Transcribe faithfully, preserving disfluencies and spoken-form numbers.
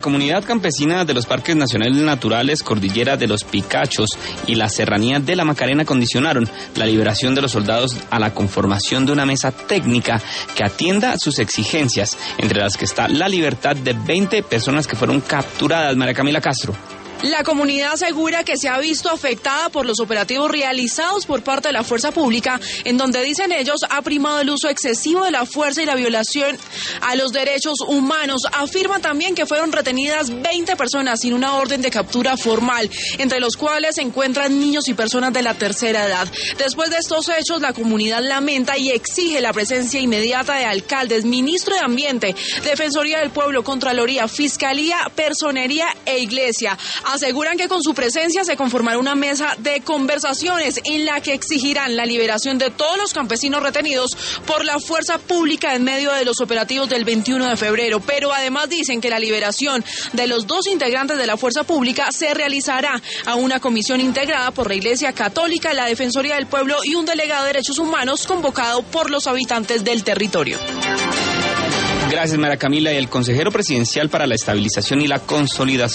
Comunidad campesina de los Parques Nacionales Naturales Cordillera de los Picachos y la Serranía de la Macarena condicionaron la liberación de los soldados a la conformación de una mesa técnica que atienda sus exigencias, entre las que está la libertad de veinte personas que fueron capturadas. María Camila Castro. La comunidad asegura que se ha visto afectada por los operativos realizados por parte de la fuerza pública, en donde, dicen ellos, ha primado el uso excesivo de la fuerza y la violación a los derechos humanos. Afirman también que fueron retenidas veinte personas sin una orden de captura formal, entre los cuales se encuentran niños y personas de la tercera edad. Después de estos hechos, la comunidad lamenta y exige la presencia inmediata de alcaldes, ministro de Ambiente, Defensoría del Pueblo, Contraloría, Fiscalía, Personería e Iglesia. Aseguran que con su presencia se conformará una mesa de conversaciones en la que exigirán la liberación de todos los campesinos retenidos por la fuerza pública en medio de los operativos del veintiuno de febrero. Pero además dicen que la liberación de los dos integrantes de la fuerza pública se realizará a una comisión integrada por la Iglesia Católica, la Defensoría del Pueblo y un delegado de Derechos Humanos convocado por los habitantes del territorio. Gracias, María Camila. Y el consejero presidencial para la estabilización y la consolidación